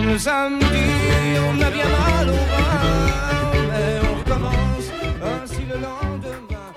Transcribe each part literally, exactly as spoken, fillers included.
Le samedi, on a bien mal au rein, mais on recommence ainsi le lendemain.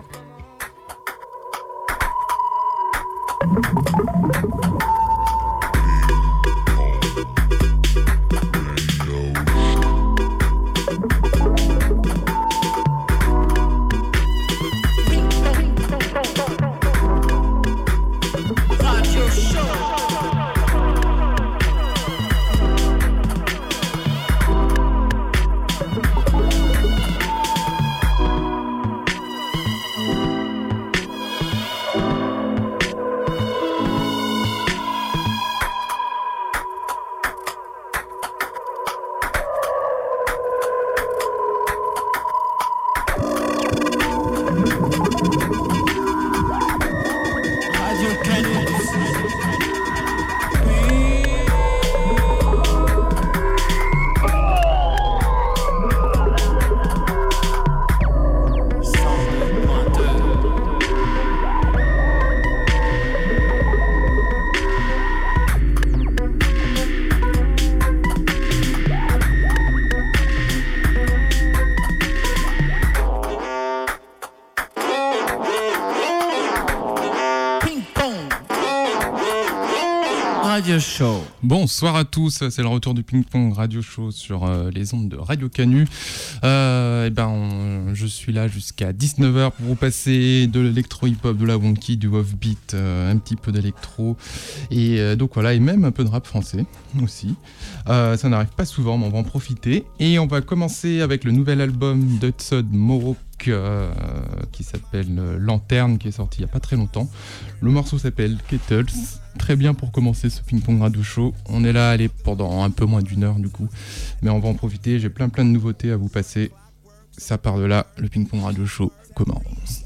Show. Bonsoir à tous, c'est le retour du Ping Pong Radio Show sur euh, les ondes de Radio Canu. Euh, et ben, on, je suis là jusqu'à dix-neuf heures pour vous passer de l'électro-hip-hop, de la wonky, du off-beat, euh, un petit peu d'électro et euh, donc voilà, et même un peu de rap français aussi. Euh, ça n'arrive pas souvent, mais on va en profiter. Et on va commencer avec le nouvel album d'Hudson Mohawk euh, qui s'appelle euh, Lanterne, qui est sorti il n'y a pas très longtemps. Le morceau s'appelle Kettles. Très bien pour commencer ce ping-pong radio show. On est là, allez, pendant un peu moins d'une heure du coup. Mais on va en profiter, j'ai plein plein de nouveautés à vous passer. Ça part de là, le ping-pong radio show commence.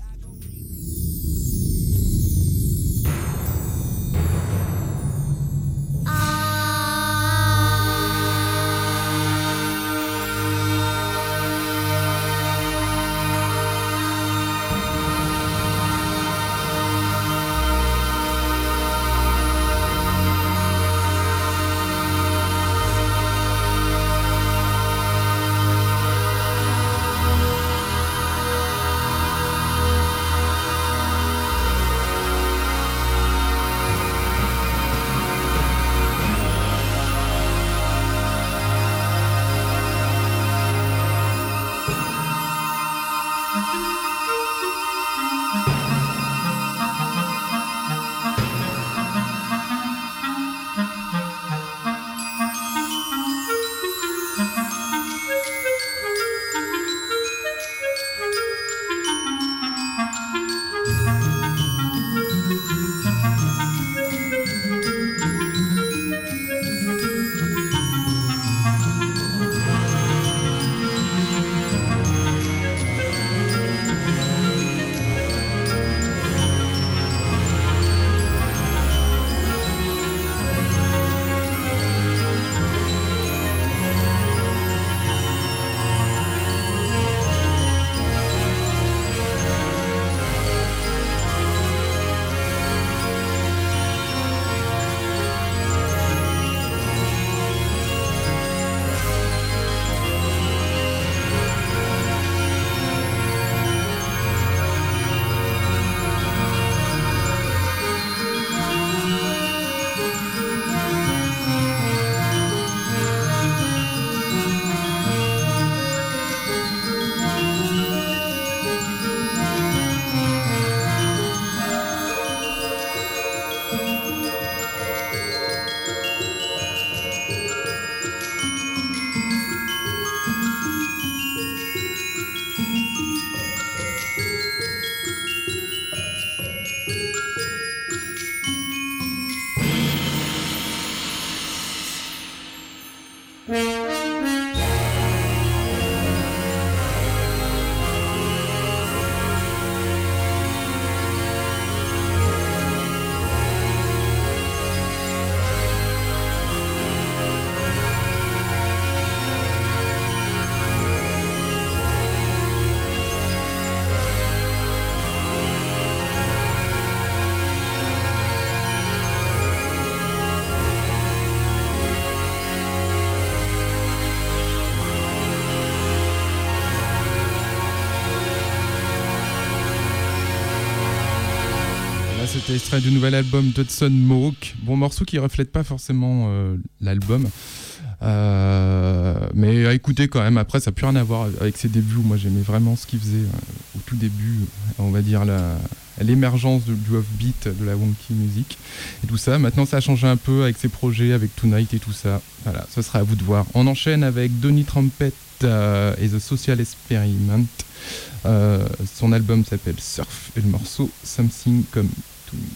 C'était extrait du nouvel album d'Hudson Mohawk. Bon, morceau qui reflète pas forcément euh, l'album, euh, mais à écouter quand même. Après, ça n'a plus rien à voir avec ses débuts. Moi, j'aimais vraiment ce qu'il faisait euh, au tout début, on va dire la, l'émergence de, du offbeat, de la wonky music et tout ça. Maintenant, ça a changé un peu avec ses projets, avec Tonight et tout ça. Voilà, ce sera à vous de voir. On enchaîne avec Donny Trumpet euh, et The Social Experiment. Euh, son album s'appelle Surf et le morceau Something Come To Me.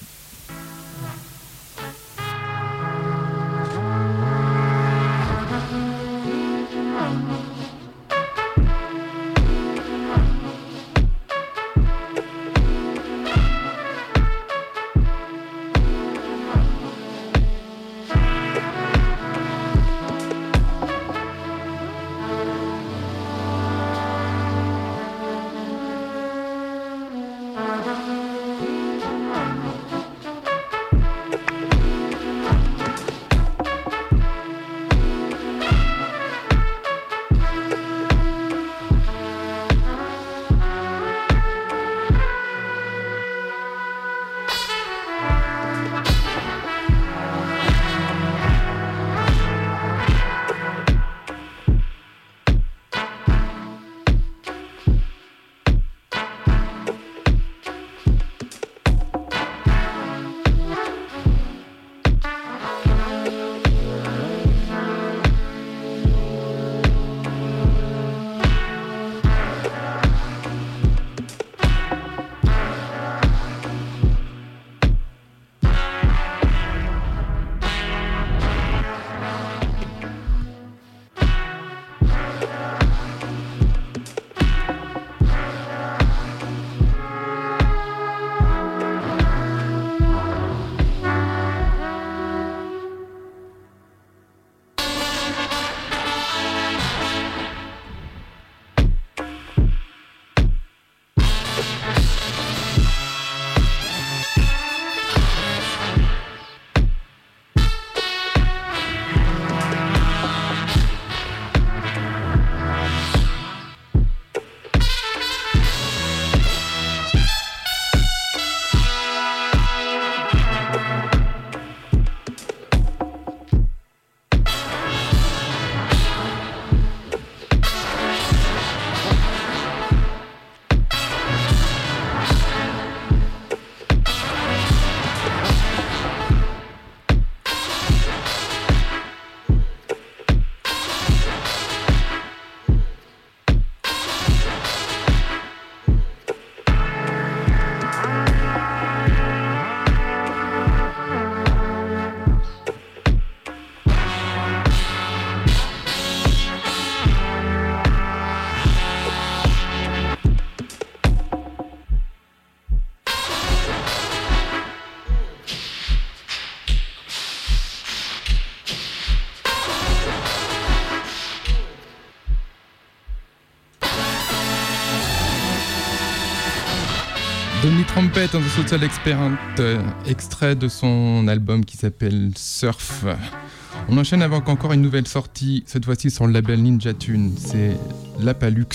Donny Trumpet and the Social Experiment, euh, extrait de son album qui s'appelle Surf. On enchaîne avec encore une nouvelle sortie, cette fois-ci sur le label Ninja Tune, c'est Lapalux,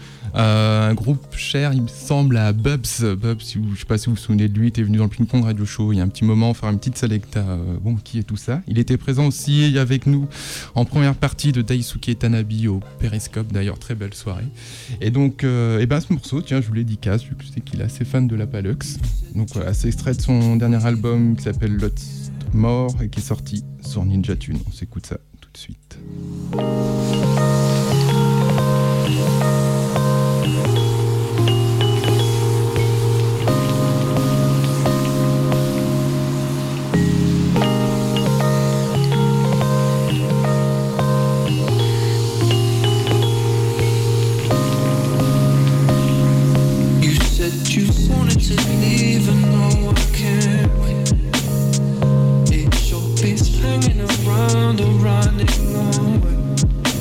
euh, un groupe cher il me semble à Bubs. Bubs, si vous, je ne sais pas si vous vous souvenez de lui, il était venu dans le Ping Pong Radio Show il y a un petit moment faire une petite selecta euh, wonky et tout ça. Il était présent aussi avec nous en première partie de Daisuke Tanabe au Periscope, d'ailleurs très belle soirée. Et donc euh, et ben ce morceau, tiens je vous l'ai dit casse, vu que je sais qu'il est assez fan de Lapalux. Donc voilà, c'est extrait de son dernier album qui s'appelle Lots More et qui est sorti sur Ninja Tune. On s'écoute ça tout de suite. You said you wanted to leave and no I can't wait. It's your face hanging around or running away.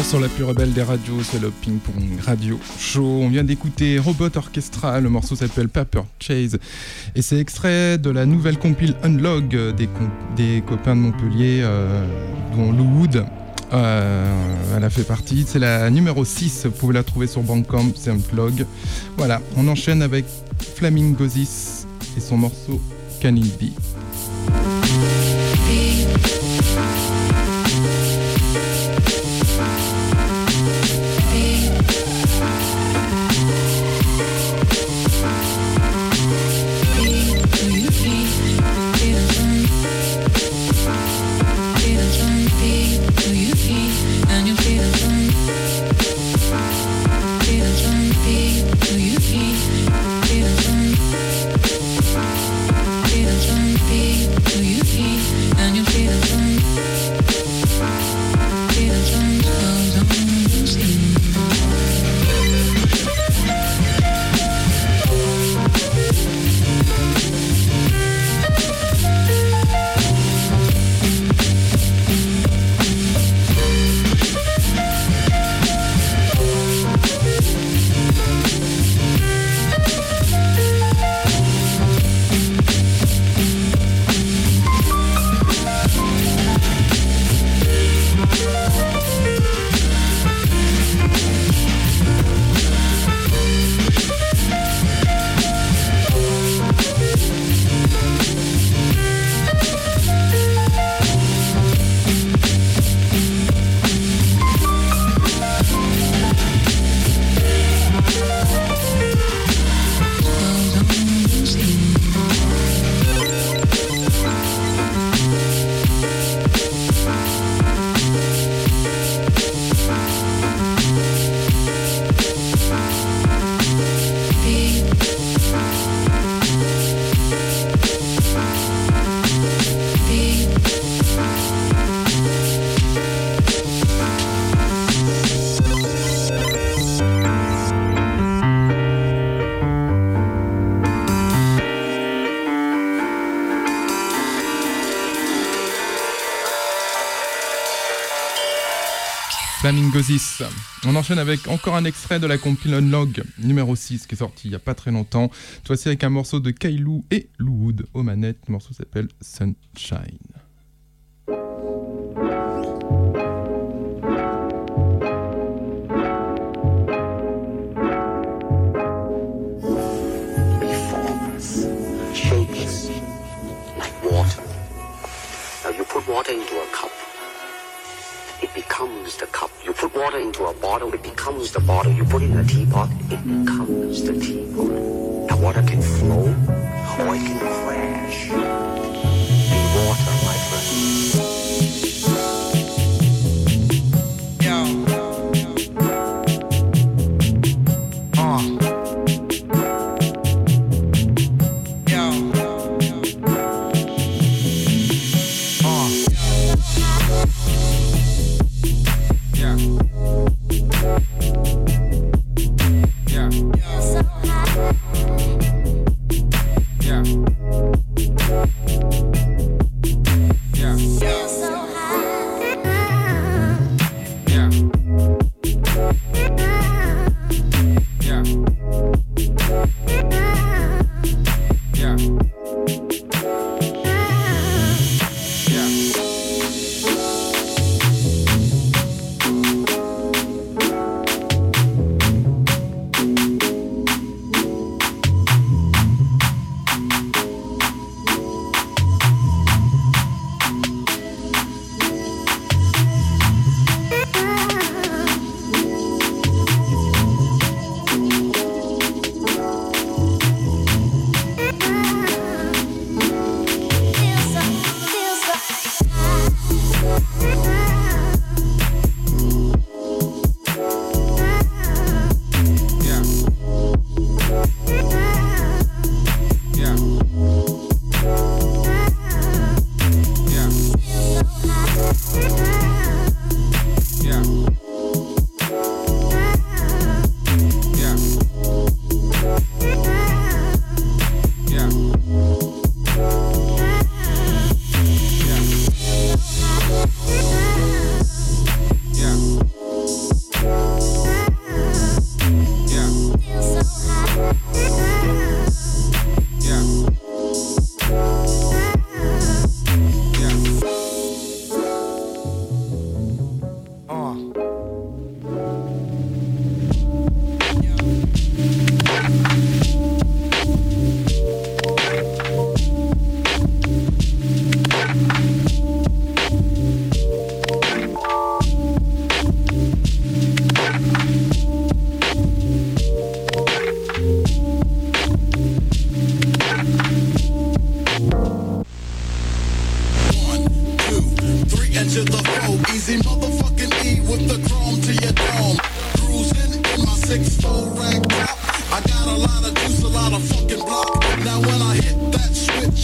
Sur la plus rebelle des radios, c'est le Ping Pong Radio Show. On vient d'écouter Robot Orchestra, le morceau s'appelle Paper Chase et c'est extrait de la nouvelle compile Unlog des, comp- des copains de Montpellier, euh, dont Lou Wood, euh, elle a fait partie. C'est la numéro six, vous pouvez la trouver sur Bandcamp, c'est Unlog. Voilà, on enchaîne avec Flamingozis et son morceau Can It Be. Flamingozis. On enchaîne avec encore un extrait de la compile Unlog numéro six qui est sorti il n'y a pas très longtemps. Cette fois-ci avec un morceau de Kailou et Lou Wood aux manettes. Le morceau s'appelle Sunshine. Shapeless, like water. Now you put water into a cup. It becomes the cup. You put water into a bottle, it becomes the bottle. You put it in a teapot, it becomes the teapot. Now water can flow, or it can crash. Be water, my friend. Yo. Uh.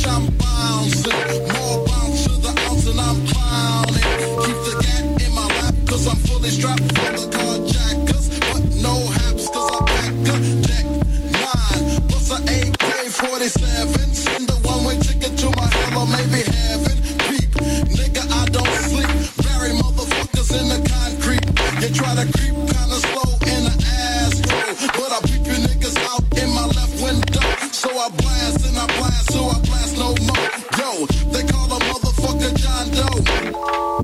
bitch, I'm bouncing. More bounce to the ounce and I'm clowning. Keep the gat in my lap, cause I'm fully strapped for the carjackers. But no haps, cause I pack a jack nine. Plus a A K forty-seven. Send the one-way ticket to my hell or maybe heaven. Peep, nigga, I don't sleep. Bury motherfuckers in the concrete. You try to creep kinda slow in the ass roll. But I peep you niggas out in my left window. So I blast and I blast, so I blast no more. Yo, they call a motherfucker John Doe.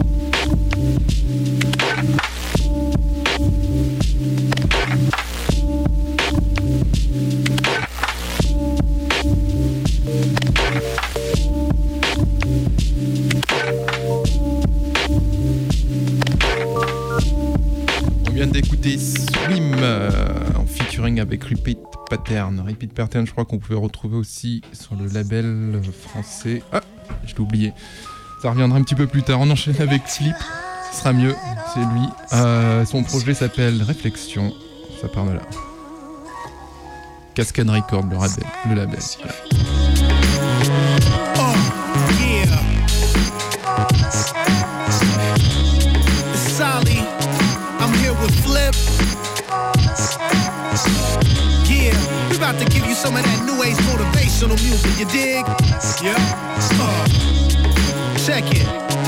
On vient d'écouter Swim euh, en featuring avec Repeat Pattern. Repeat Pattern, je crois qu'on pouvait retrouver aussi sur le label français. Ah, je l'ai oublié. Ça reviendra un petit peu plus tard. On enchaîne avec Sleep. Ce sera mieux, c'est lui. Euh, son projet s'appelle Réflexion. Ça part de là. Cascade Record, le label. Le label. Oh, yeah. It's Sally. I'm here with Flip. Yeah, we about to give you some of that new age motivational music, you dig? Yeah. Uh, check it.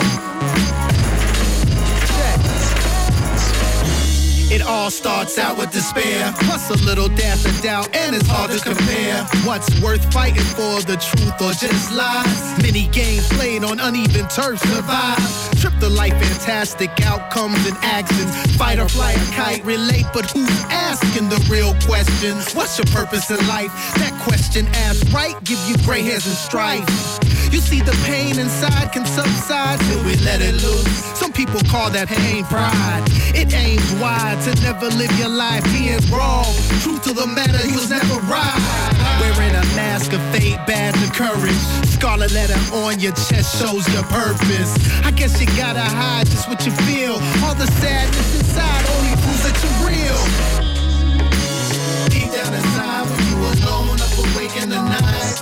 It all starts out with despair, plus a little dash of doubt, and it's hard to compare what's worth fighting for, the truth or just lies. Many games played on uneven turf survive. Trip the life, fantastic outcomes and actions. Fight or fly a kite, relate, but who's asking the real question? What's your purpose in life? That question asked right, give you gray hairs and strife. You see the pain inside can subside till we let it loose. Some people call that pain pride. It aims wide to never live your life being wrong. Truth to the matter, he was never right. Wearing a mask of fate, badge of courage. Scarlet letter on your chest shows your purpose. I guess you gotta hide just what you feel. All the sadness inside only proves that you're real. Deep down inside when you alone, up awake in the night.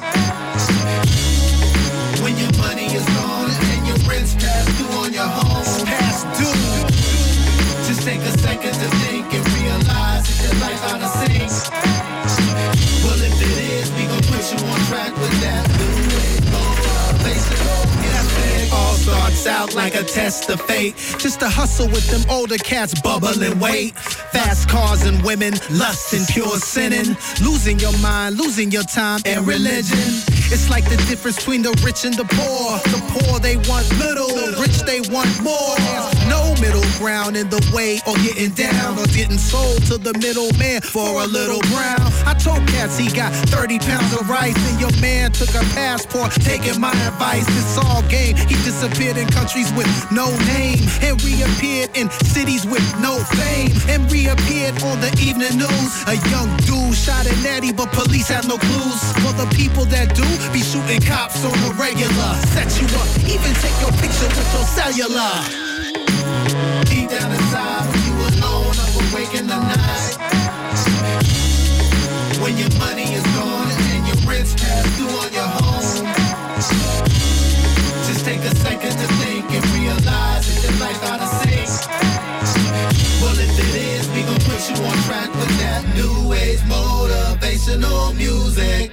When your money is gone and your rent's past due on your home. Past due. Just take a second to think and realize that your life out of sync. Well, if it is, we gon' put you on track with that new way. It all starts out like a test of fate. Just a hustle with them older cats bubbling weight. Fast cars and women, lust and pure sinning. Losing your mind, losing your time and religion. It's like the difference between the rich and the poor. The poor, they want little, rich, they want more. There's no middle ground in the way or getting down or getting sold to the middleman for a little brown. I told cats he got thirty pounds of rice and your man took a passport, taking my advice. It's all game. He disappeared in countries with no name and reappeared in cities with no fame and reappeared on the evening news. A young dude shot at Natty, but police have no clues. For the people that do, be shooting cops on the regular. Set you up, even take your picture with your cellular. Deep down inside, when you alone, up awake in the night. When your money is gone and your rent's past due on your home. Just take a second to think and realize that your life out of sync. Well, if it is, we gon' put you on track with that new age motivational music.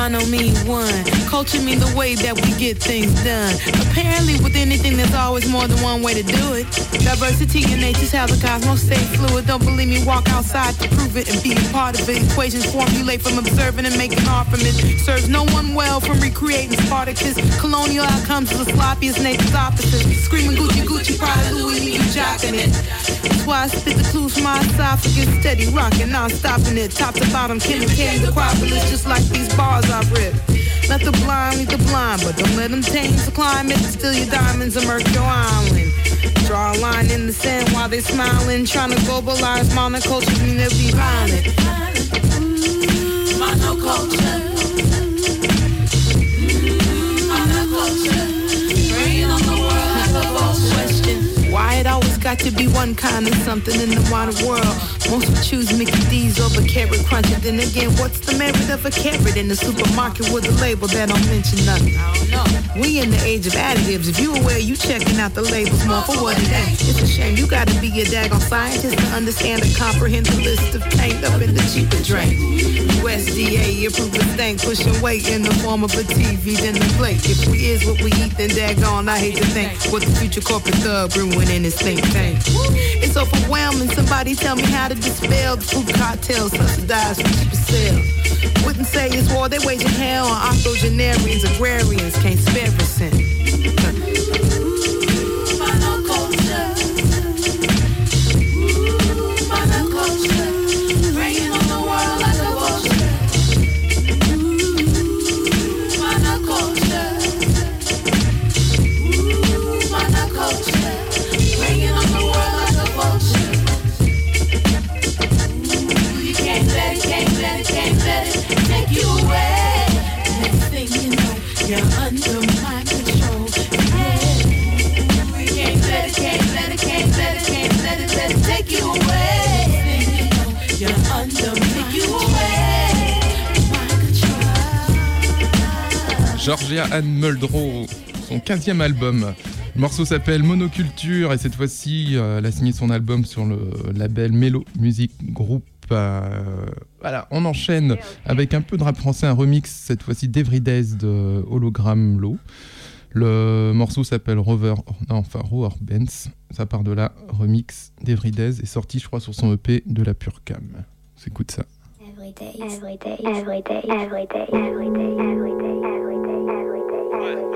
mono mean one. Culture mean the way that we get things done. Apparently with anything there's always more than one way to do it. Diversity in nature's how the cosmos stay fluid. Don't believe me, walk outside to prove it and be a part of it. Equations formulate from observing and making art from it. Serves no one well from recreating Spartacus. Colonial outcomes are the sloppiest nature's opposites. Screaming Gucci Gucci, Prada Louis, you jocking it. That's why I spit the clues from my esophagus. Steady rocking, not stopping it. Top to bottom, killing candy, the Acropolis, just like these bars I've ripped. Let the blind lead the blind, but don't let them change the climate. Steal your diamonds and murk your island. Draw a line in the sand while they smiling. Trying to globalize monoculture, mean they'll be violent. Mm, monoculture. Mm, monoculture. Bringing on the world like a vulture. Question. Why it always got to be one kind of something in the modern world? Most would choose Mickey D's over Carrot Crunch. And then again, what's the merit of a carrot in the supermarket with a label that don't mention nothing? I don't know. We in the age of additives. If you aware, you checking out the labels more for what it ain't. It's a shame you gotta be a daggone scientist to understand and comprehend the list of paint up in the cheaper drink. U S D A approved the stank, pushing weight in the form of a T V then the plate. If we is what we eat, then daggone, I hate to think what the future corporate thug brewing in his think tank. It's overwhelming. Somebody tell me how to dispel the food cocktails subsidized for cheaper sales. Wouldn't say it's war, they waging hell on octogenarians, agrarians, can't spare a cent. Georgia Anne Muldrow, son quinzième album. Le morceau s'appelle Monoculture et cette fois-ci, euh, elle a signé son album sur le label Mellow Music Group. Euh, voilà, on enchaîne avec un peu de rap français, un remix, cette fois-ci d'Everydays de Hologram Low. Le morceau s'appelle Rover, non, enfin Rover Benz. Ça part de là, remix d'Everydays est sorti, je crois, sur son E P de la Pure Cam. On s'écoute ça. Everyday, everyday, everyday, everyday, everyday, everyday, everyday,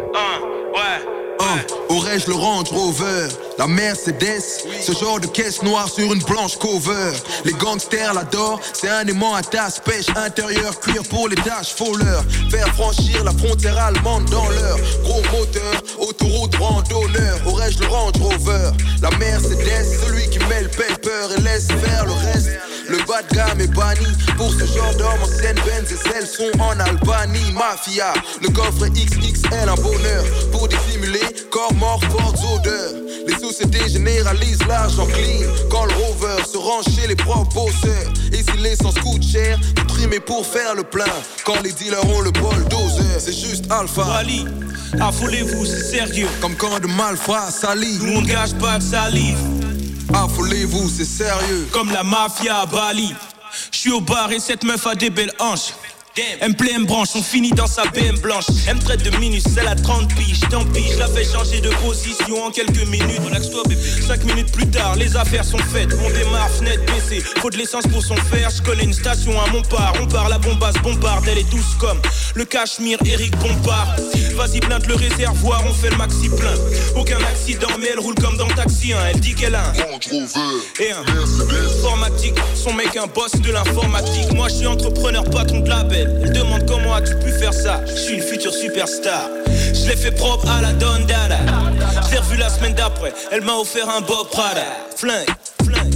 Uh, aurais-je le Range Rover, la Mercedes, ce genre de caisse noire sur une blanche cover. Les gangsters l'adorent, c'est un aimant à tasse pêche. Intérieur cuir pour les tâches foleurs. Faire franchir la frontière allemande dans leur gros moteur. Autoroute randonneur, aurais-je le Range Rover, la Mercedes, celui qui met le paper et laisse faire le reste. Le bas de gamme est banni, pour ce genre d'homme ancienne Benz et celles sont en Albanie. Mafia, le coffre est X X L, un bonheur pour dissimuler corps mort, fortes odeurs. Les sociétés généralisent l'argent clean quand le rover se range chez les propres bosseurs. Et si l'essence coûte cher, tout trimer pour faire le plein. Quand les dealers ont le bulldozer, c'est juste Alpha. Wally, affolez-vous, c'est sérieux. Comme quand de malfrats s'allient. Nous on ne gâche pas de salive. Affolez-vous, c'est sérieux. Comme la mafia à Bali. J'suis au bar et cette meuf a des belles hanches. Elle me plaît, elle me branche, on finit dans sa B M blanche. Elle me traite de minus, elle a trente piges. Tant pis, je la fais changer de position en quelques minutes. Relax-toi bébé. Cinq minutes plus tard, les affaires sont faites. On démarre, fenêtre baissée. Faut de l'essence pour son fer. Je connais une station à Montpart. On part, la bombasse bombarde. Elle est douce comme le Cachemire, Eric Bompard. Vas-y, blinde le réservoir, on fait le maxi plein. Aucun accident, mais elle roule comme dans le taxi. Hein. Elle dit qu'elle a un Range Rover et un informatique. Son mec, un boss de l'informatique. Moi, je suis entrepreneur, patron de label. Elle demande comment as-tu pu faire ça. Je suis une future superstar. Je l'ai fait propre à la Don Dada. Je l'ai revu la semaine d'après. Elle m'a offert un Bob Prada. Flingue, flingue.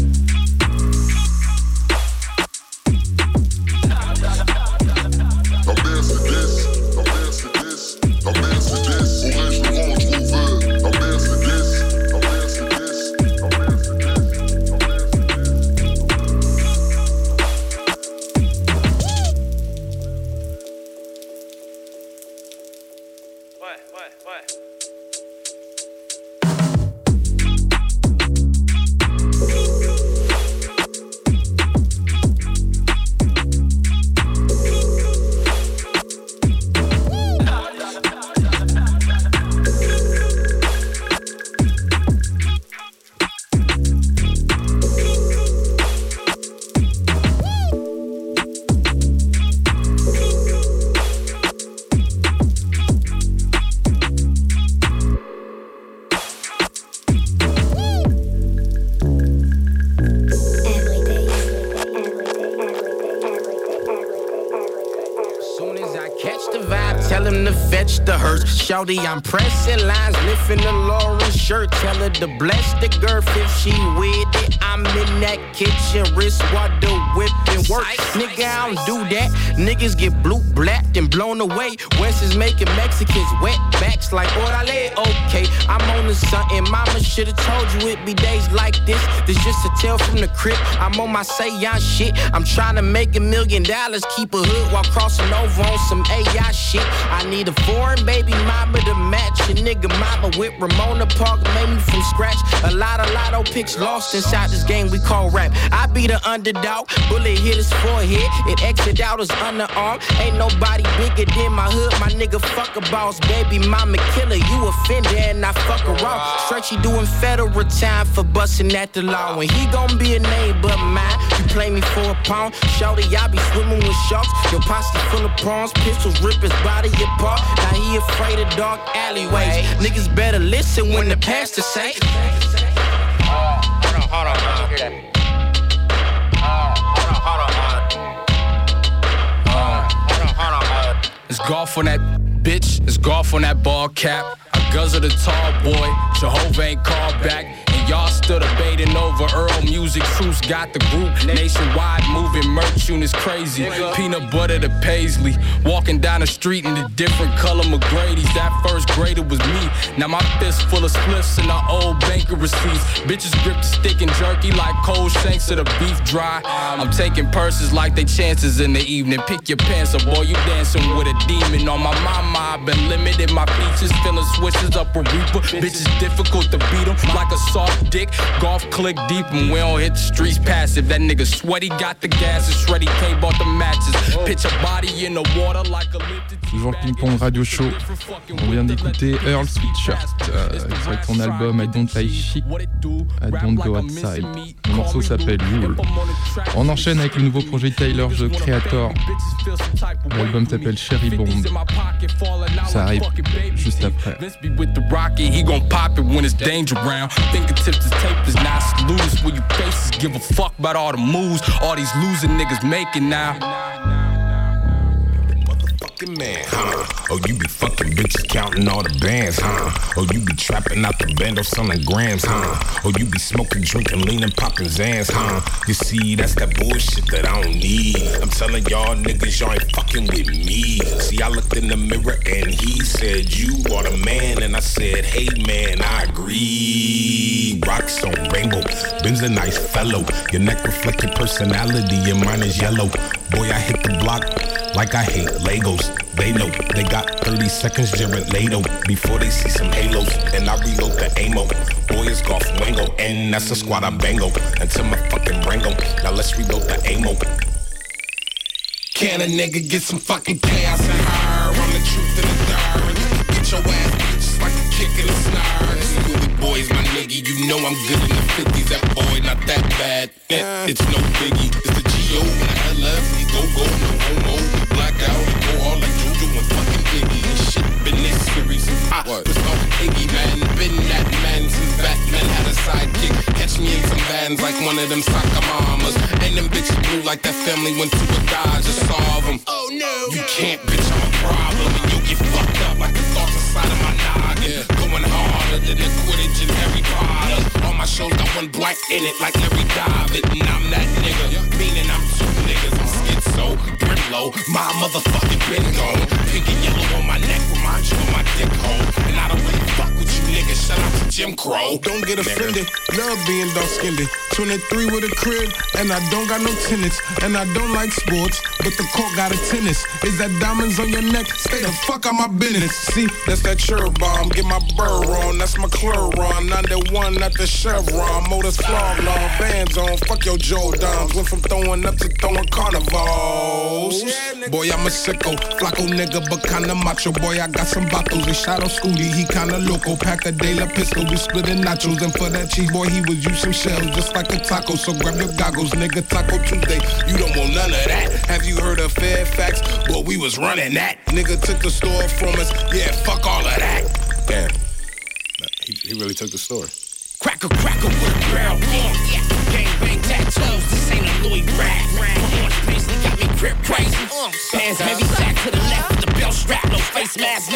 La Mercedes, la Mercedes, la Mercedes, aurais-je le Range Rover, la Mercedes, la Mercedes, la Mercedes, la Mercedes. Ouais, ouais, ouais. tell him to fetch the hearse. Shawty, I'm pressing lines, lifting the Lauren shirt. Tell her to bless the girth if she with it. I'm in that kitchen, wrist while the whipping work. Nigga, I don't do that. Niggas get blue, blacked, and blown away. West is making Mexicans wet backs like orale. Okay, I'm on to something. Mama should've told you it'd be days like this. This just a tale from the crib. I'm on my say-on shit. I'm trying to make a million dollars. Keep a hood while crossing over on some A I shit. I need a foreign baby mama to match a nigga mama with Ramona Park. Made me from scratch. A lot of lotto picks lost inside this game we call rap. I be the underdog. Bullet hit his forehead. It exit out his underarm. Ain't nobody bigger than my hood. My nigga fuck a boss. Baby mama killer. You offender and I fuck her off. Straight she doing federal time for busting at the law. And he gon' be a name but mine. You play me for a pound. Shawty, I be swimming with sharks. Your posse full of prawns. Pistols rip his body apart. Now he afraid of dark alleyways. Niggas better listen when the pastor say. Hold on, hold on, hold on. Hold on, hold on, hold on. It's golf on that bitch. It's golf on that ball cap. I guzzle the tall boy. Jehovah ain't called back. And y'all still debating over Earl music. Truce got the group nationwide moving merch units crazy. Peanut butter to Paisley. Walking down the street in the different color McGrady's. That first grader was me. Now my fist full of spliffs and the old banker receipts. Bitches grip the stick and jerky like cold shanks of the beef dry. I'm taking purses like they chances in the evening. Pick your pants up, boy, you dancing with a demon. On my mama, I've been limited. My features feeling switches up a reaper. Bitches difficult to beat them like a soft dick. Golf click deep and we don't hit the streets passive. That nigga sweaty got the gas and shreddy K bought the matches. Pitch a body in the water like a lifted. Toujours le ping-pong radio show. On vient d'écouter Earl Sweatshirt euh, avec son album I Don't Like Shit, I Don't Go Outside. Le morceau s'appelle Yule. On enchaîne avec le nouveau projet Tyler The Creator. L'album s'appelle Cherry Bomb. Ça arrive juste après. He gon' pop it when it's danger round. Fingertips, the tape is not loose. When you faces give a fuck about all the moves all these losing niggas making now. Man, huh? Oh, you be fucking bitches counting all the bands, huh? Oh, you be trapping out the bando selling grams, huh? Oh, you be smoking, drinking, leaning, popping Zans, huh? You see, that's that bullshit that I don't need. I'm telling y'all niggas, y'all ain't fucking with me. See, I looked in the mirror and he said, you are the man. And I said, hey man, I agree. Rocks on rainbow, Ben's a nice fellow. Your neck reflect your personality, your mine is yellow. Boy, I hit the block like I hate Legos. They know they got thirty seconds, Jared Leto, before they see some halos. And I reload the ammo. Boy, it's golf wango, and that's the squad I bango until my fucking brain go. Now let's reload the ammo. Can a nigga get some fucking chaos and higher? I'm the truth in the dark. Get your ass beat just like a kick in the snare. Schoolie boys, my nigga, you know I'm good in the fifties. That boy not that bad. Eh, it's no biggie. It's the G O and the L F. We go go no homo. Black out, go all like Juju and fucking Iggy. And shit been this series. I was on Iggy, man. Been that man since Batman had a sidekick. Catch me in some bands like one of them soccer mamas. And them bitches blue like that family went to a Dodge to solve them. Oh no, you can't, bitch, I'm a problem. And you'll get fucked up like the thoughts inside of my noggin. Going harder than the Quidditch and Harry Potter. All my shows got one black in it like Larry David. And I'm that nigga, meaning I'm two niggas. I'm schizo, Brimlow, my motherfucking been gone. Pink and yellow on my neck reminds you of my dick hole. And I don't really fuck with you niggas, shout out to Jim Crow. Don't get offended, love being dark-skinned. twenty-three with a crib, and I don't got no tenants. And I don't like sports, but the court got a tennis. Is that diamonds on your neck? Stay the fuck out my business. See, that's that cherry bomb, get my burr on. That's my Cluron, ninety-one at the Chevron. Motors flog long, bands on, fuck your Joe Doms. Went from throwing up to throwing carnivals. Boy, I'm a sicko, flaco nigga, but kinda macho. Boy, I got some bottles, they shot on Scooty, he kinda loco. Pack a de la pistol, we splitting nachos. And for that cheese, boy, he was using shells just like a taco. So grab your goggles, nigga, Taco Tuesday. You don't want none of that. Have you heard of Fairfax? Well, we was running that. Nigga took the store from us, yeah, fuck all of that. Damn, he, he really took the store. Cracker, cracker with a barrel bomb. Yeah, gang bang tattoos. This ain't a Louis rag. Orange paisley got me grip crazy. Bands heavy sack to the left with the belt strap. No face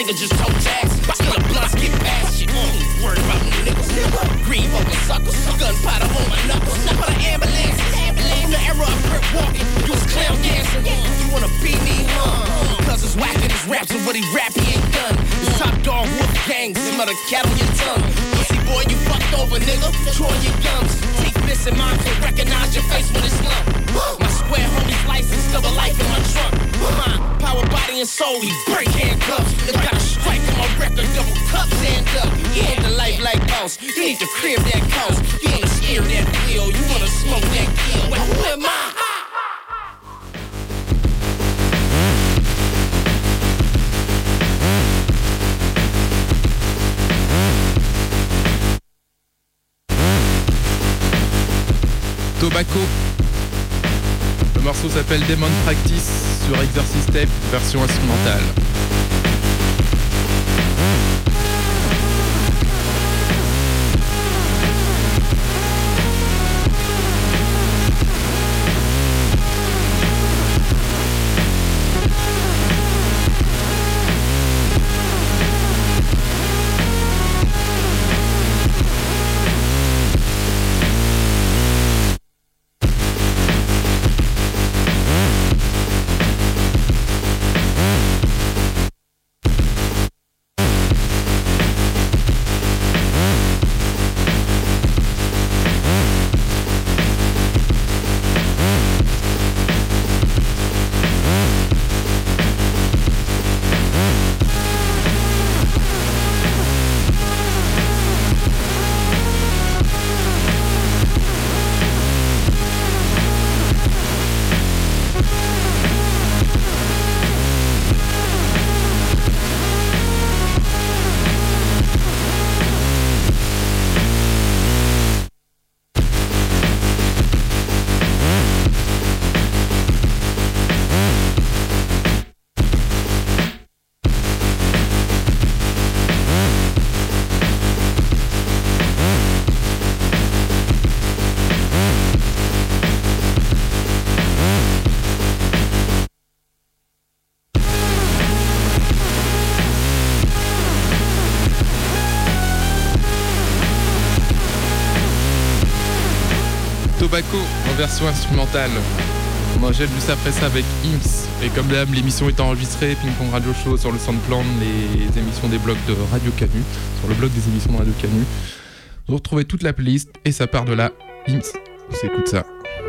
nigga just toe tax. Still the blunts get past you. Mm, worried about me niggas. Grieve over suckers. Gunpowder on my knuckles. For the ambulance. From the era of grip walking, you was clown dancing. You wanna beat me, huh? Cause it's whacking his raps and what he rap he ain't done. It's top dog wolf gangs, them other cat on your tongue. Pussy boy, you fucked over, nigga. Draw your gums. Teeth missing, mine can recognize your face when it's slump. My square homie's license, double life in my trunk. Mine, power, body, and soul, he break handcuffs. They got a strike on my record, double cups and up. You ain't the life like boss. You need to crib that coast. You wanna steer that wheel. You wanna smoke that kill. Well, who am I? Tobacco. Le morceau s'appelle Demon Practice sur Exercise Tape, version instrumentale. Tobacco en version instrumentale. On enchaîne juste après ça avec Imps. Et comme d'hab, l'émission est enregistrée, Ping Pong Radio Show sur le Soundplan, les émissions des blogs de Radio Canu, sur le blog des émissions de Radio Canu. Vous retrouvez toute la playlist et ça part de là. Imps, on s'écoute ça.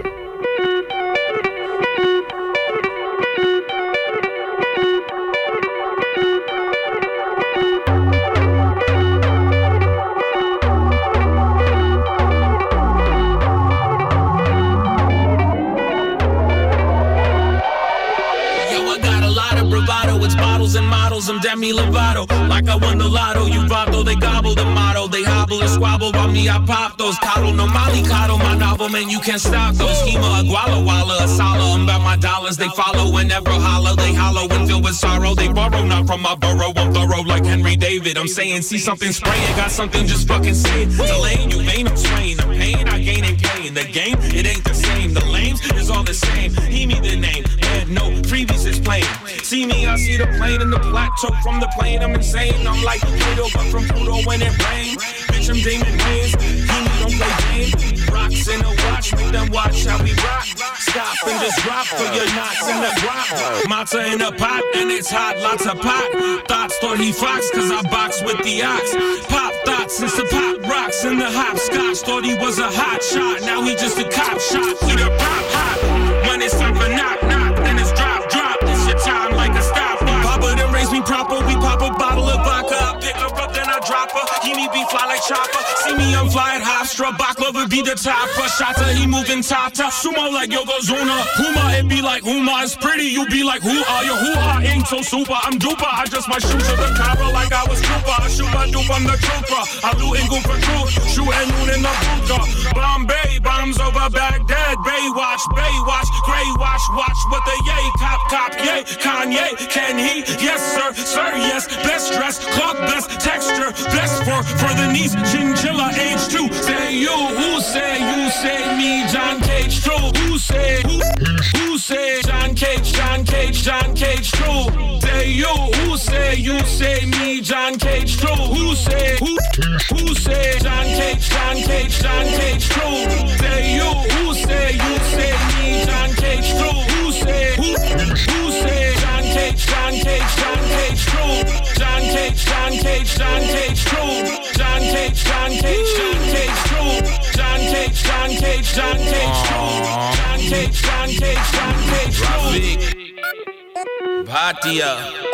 I'm Demi Lovato, like I won the lotto. You vato, they gobble the motto. They hobble and squabble about me, I pop those. Coddle, no mollycoddle, my novel, man, you can't stop those. Schema, a guala walla, a sala. I'm about my dollars, they follow whenever holler. They hollow and filled with sorrow. They borrow, not from my burrow. I'm thorough like Henry David. I'm saying, see something spraying, got something, just fucking say it. Delaying, you vain, I'm swaying. The pain, I gain and gain. The game, it ain't the same. The lames is all the same. He me the name, and no previous is plain. See me, I see the plane in the plateau from the plane. I'm insane. I'm like Pluto, but from Pluto when it rains. Bitch, I'm Damon Wayans. He me don't play games. Rocks in a watch, make them watch how we rock. Stop and just drop for your knots in the drop. Matzah in a pot and it's hot, lots of pot. Thoughts thought he fox, cause I box with the ox. Pop thoughts since the pop rocks in the hopscotch. Thought he was a hot shot, now he just a cop shot. We the pop hot. When it's time for knock knock, then it's drop drop. It's your time like a stopwatch. Papa then raise me proper, we pop a bottle of vodka. I pick her up, then I drop her. He me be fly like chopper. See me, I'm fly at Hofstra. Baklava be the topper. Shotta, he moving tata. Sumo like Yokozuna. Puma, it be like Uma. It's pretty, you be like who are you? Who are ain't so super? I'm duper. I just might shoot to the copper like I was trooper. I shoot my dupe, I'm the trooper. I do and go for truth. Shoot and noon in the buka. Bombay, bombs over Baghdad. Baywatch, Baywatch, Grey watch, watch what the yay cop cop yay. Kanye, can he? Yes sir, sir yes. Best dress, clock best texture, best for for the niece. Chinchilla age two. Say you, who say you say me? John Cage true. Who say who? Who say John Cage? John Cage? John Cage true. Say Say you, who say you say me, John Cage true? Who say, who, who say John Cage, John Cage, John Cage true? Say you, who say you say me, John Cage true? Who say, who, who say John Cage, John Cage, John Cage true? John Cage, John Cage, John Cage true? John Cage, John Cage, John Cage true? John Cage, John Cage, John Cage true? John Cage, John Cage, John Cage true? Bhatia.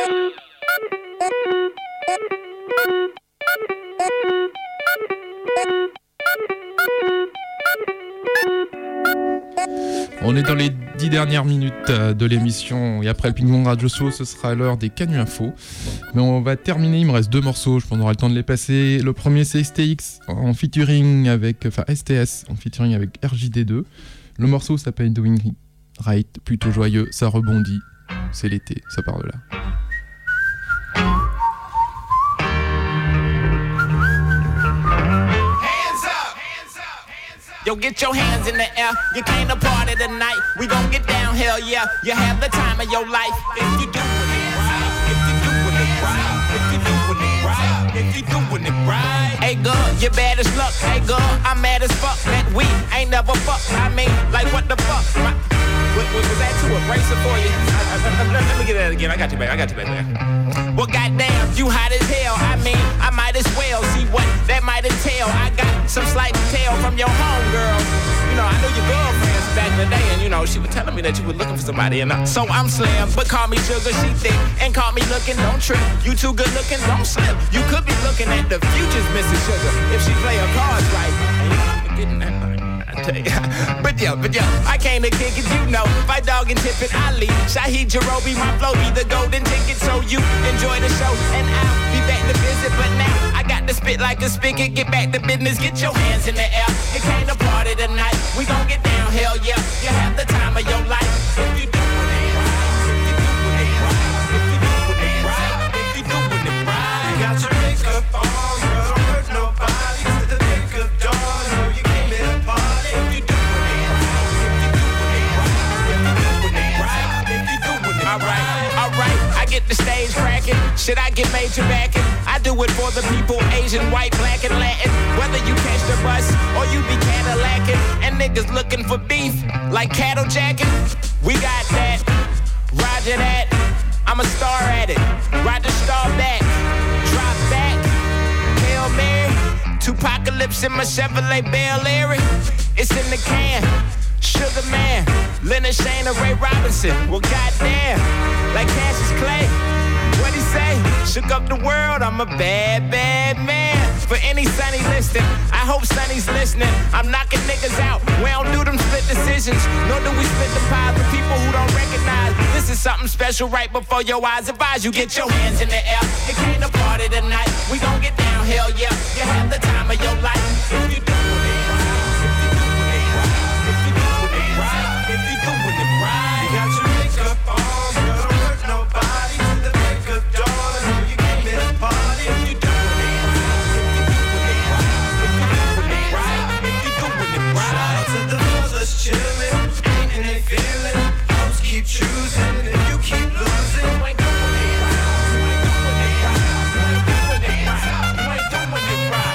On est dans les dix dernières minutes de l'émission et après le Ping Pong Radio Show, ce sera l'heure des Canu Info. Mais on va terminer, il me reste deux morceaux, je pense qu'on aura le temps de les passer. Le premier c'est S T X en featuring avec, enfin S T S en featuring avec R J D deux. Le morceau s'appelle Doing Right, plutôt joyeux, ça rebondit. C'est l'été, ça part de là. Yo, get your hands in the air. You came to party tonight. We gon' get down, hell yeah. You have the time of your life. If you doing it right, if you doing it right, if you doing it right, if you doing it right. Hey girl, you bad as luck. Hey girl, I'm mad as fuck. That we ain't never fuck. I mean, like what the fuck? My, what, what was that too abrasive for you? I, I, I, let me get that again. I got you back. I got you back there. Well, goddamn, you hot as hell. I mean, I might as well see what that might entail. I got some slight detail from your homegirl. You know, I knew your girlfriends back in the day, and you know, she was telling me that you were looking for somebody. And I, so I'm slim, but call me sugar, she thick, and call me looking, don't trip. You too good looking, don't slip. You could be looking at the future's Missus Sugar if she play her cards right. And you know, I'm forgetting that line. But yo, but yo, I came to kick it, you know. Fight dog and Tippet Ali, Shahid Jarobi, my flow be the golden ticket. So you enjoy the show, and I'll be back to visit. But now I got to spit like a spigot. Get back to business, get your hands in the air. You came to party tonight, we gon' get down, hell yeah. You have the time of your life. If you doing it right, if you doing it right, if you doing it right, if you doing it right. You got your makeup on, girl, don't hurt nobody. To the break of dawn, know you came here to party. Alright, alright, I get the stage cracking. Should I get major backing? I do it for the people, Asian, white, black, and Latin. Whether you catch the bus or you be Cadillacing. And niggas looking for beef, like cattle jacking. We got that, roger that. I'm a star at it, roger star back. Drop back, Hail Mary. Tupacalypse in my Chevrolet Bel Air. It's in the can. Sugar Man, Leonard Shane and Ray Robinson. Well, goddamn, like Cassius Clay. What'd he say? Shook up the world, I'm a bad, bad man. For any Sonny listening, I hope Sonny's listening. I'm knocking niggas out, we don't do them split decisions. Nor do we split the pies with people who don't recognize. This is something special right before your eyes. Advise you get your hands in the air. You came to party tonight, we gon' get down, hell yeah. You have the time of your life. If you doing it right. You got your makeup on, girl, don't hurt nobody. To the break of dawn, I know you came here to party. If you doing it right, if you doing it right, if you doing it right, if you doing it right. Shout out to the brothers chillin', and they feelin'. Hoes keep choosing, and you keep losing. You ain't doing it right, you ain't doing it right, you ain't doing it right, you ain't doing it right.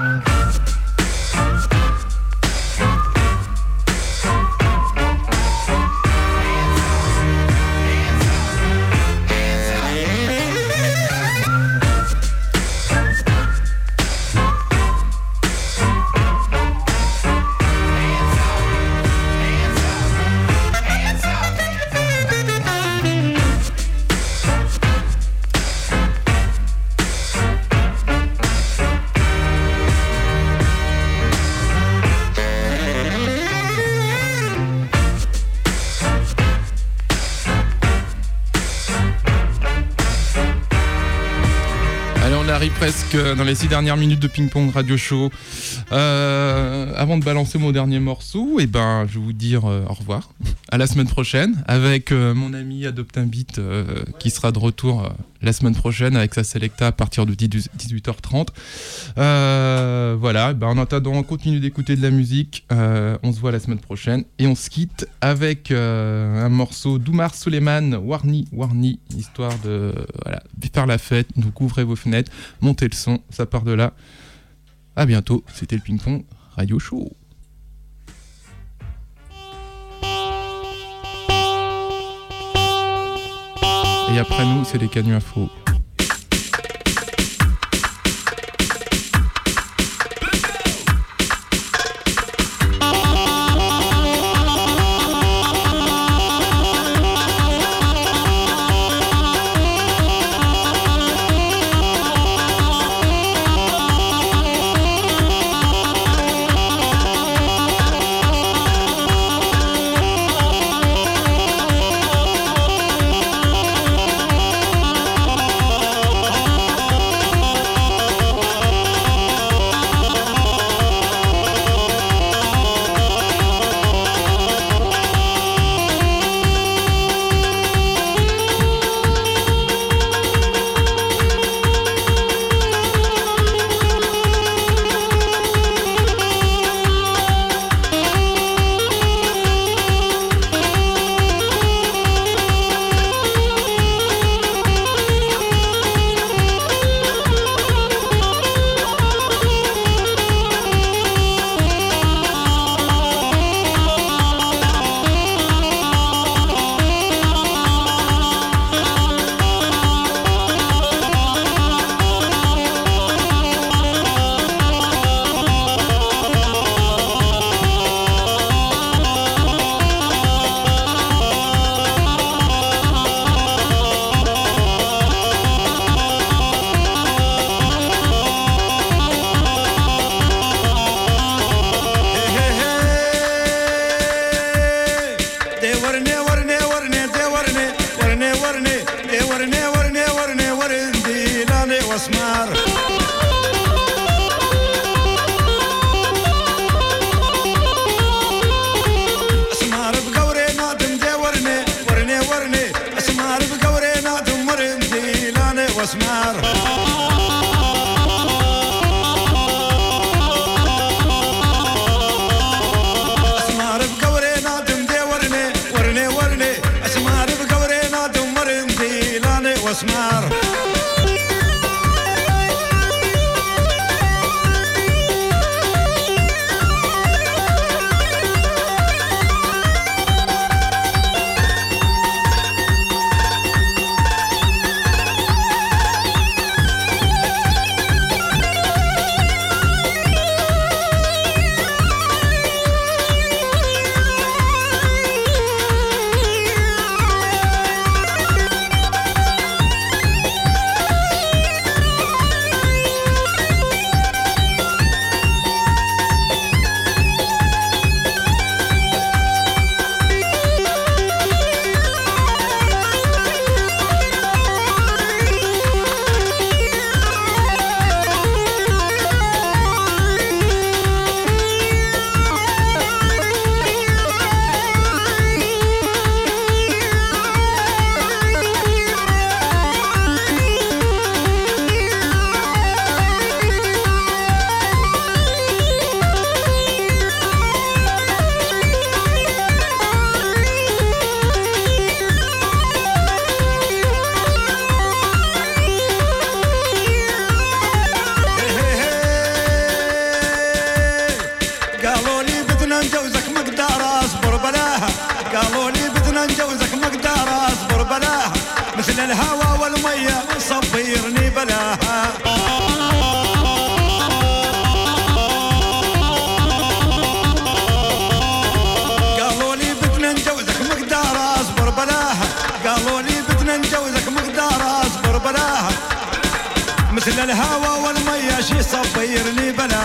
Presque dans les six dernières minutes de Ping Pong Radio Show. Euh, avant de balancer mon dernier morceau, et ben, je vais vous dire euh, au revoir. À la semaine prochaine avec euh, mon ami Adopte un Beat euh, qui sera de retour euh, la semaine prochaine avec sa Selecta à partir de dix-huit heures trente. Euh, voilà, ben en attendant, on continue d'écouter de la musique. Euh, on se voit la semaine prochaine et on se quitte avec euh, un morceau d'Oumar Souleyman, Warni, Warni, histoire de voilà, faire la fête. Donc ouvrez vos fenêtres, montez le son, ça part de là. À bientôt, c'était le Ping Pong Radio Show. Et après nous, c'est les Canu Info. مثل الهوى والمية شي صبيرني بلا